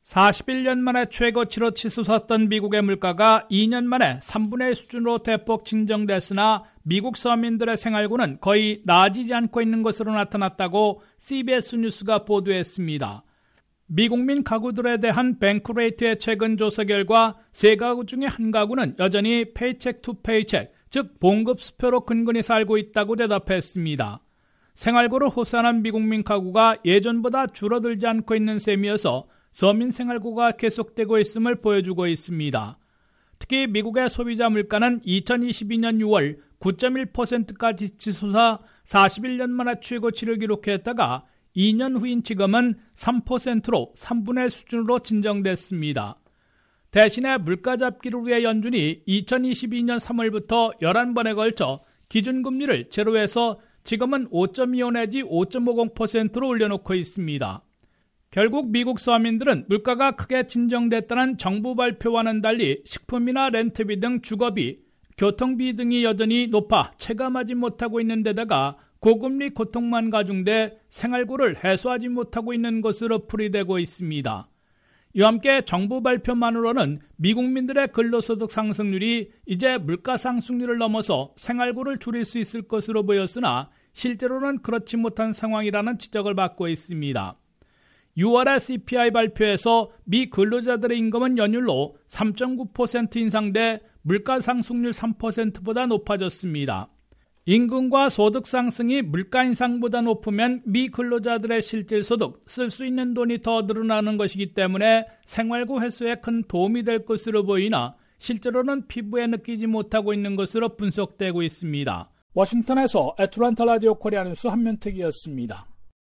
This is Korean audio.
41년 만에 최고치로 치솟았던 미국의 물가가 2년 만에 3분의 1 수준으로 대폭 진정됐으나 미국 서민들의 생활고는 거의 나아지지 않고 있는 것으로 나타났다고 CBS 뉴스가 보도했습니다. 미국민 가구들에 대한 뱅크레이트의 최근 조사 결과 3가구 중에 1가구는 여전히 페이첵 투 페이첵, 즉 봉급수표로 근근히 살고 있다고 대답했습니다. 생활고를 호소하는 미국민 가구가 예전보다 줄어들지 않고 있는 셈이어서 서민 생활고가 계속되고 있음을 보여주고 있습니다. 특히 미국의 소비자 물가는 2022년 6월 9.1%까지 치솟아 41년 만에 최고치를 기록했다가 2년 후인 지금은 3%로 3분의 1 수준으로 진정됐습니다. 대신에 물가 잡기를 위해 연준이 2022년 3월부터 11번에 걸쳐 기준금리를 제로에서 지금은 5.25 내지 5.50%로 올려놓고 있습니다. 결국 미국 서민들은 물가가 크게 진정됐다는 정부 발표와는 달리 식품이나 렌트비 등 주거비, 교통비 등이 여전히 높아 체감하지 못하고 있는 데다가 고금리 고통만 가중돼 생활고를 해소하지 못하고 있는 것으로 풀이되고 있습니다. 이와 함께 정부 발표만으로는 미국민들의 근로소득 상승률이 이제 물가 상승률을 넘어서 생활고를 줄일 수 있을 것으로 보였으나 실제로는 그렇지 못한 상황이라는 지적을 받고 있습니다. 6월의 CPI 발표에서 미 근로자들의 임금은 연율로 3.9% 인상돼 물가 상승률 3%보다 높아졌습니다. 임금과 소득 상승이 물가 인상보다 높으면 미 근로자들의 실질 소득, 쓸 수 있는 돈이 더 늘어나는 것이기 때문에 생활고 해소에 큰 도움이 될 것으로 보이나 실제로는 피부에 느끼지 못하고 있는 것으로 분석되고 있습니다. 워싱턴에서 애틀랜타 라디오 코리아 뉴스 한면택이었습니다.